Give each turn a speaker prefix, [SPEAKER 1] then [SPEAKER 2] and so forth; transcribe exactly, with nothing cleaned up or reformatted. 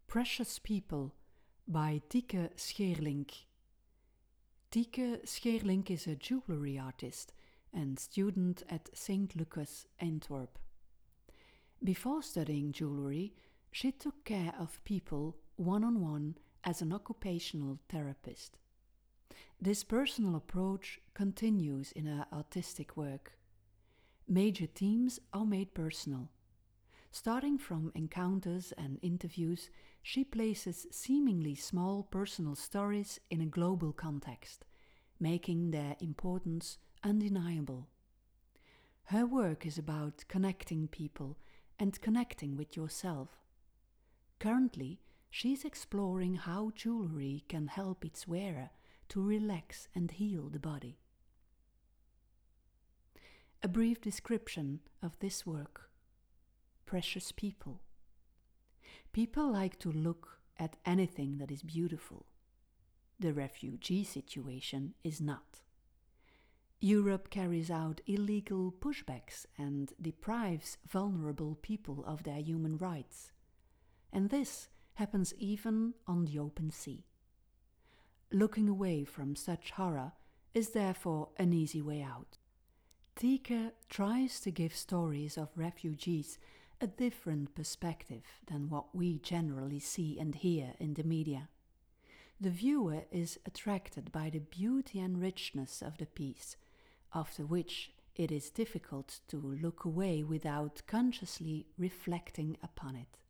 [SPEAKER 1] Precious People by Tieke Scheerlink. Tieke Scheerlink is a jewelry artist and student at Saint Lucas, Antwerp. Before studying jewelry, she took care of people one-on-one as an occupational therapist. This personal approach continues in her artistic work. Major themes are made personal. Starting from encounters and interviews, she places seemingly small personal stories in a global context, making their importance undeniable. Her work is about connecting people and connecting with yourself. Currently, she's exploring how jewelry can help its wearer to relax and heal the body. A brief description of this work. Precious people. People like to look at anything that is beautiful. The refugee situation is not. Europe carries out illegal pushbacks and deprives vulnerable people of their human rights. And this happens even on the open sea. Looking away from such horror is therefore an easy way out. Tieke tries to give stories of refugees a different perspective than what we generally see and hear in the media. The viewer is attracted by the beauty and richness of the piece, after which it is difficult to look away without consciously reflecting upon it.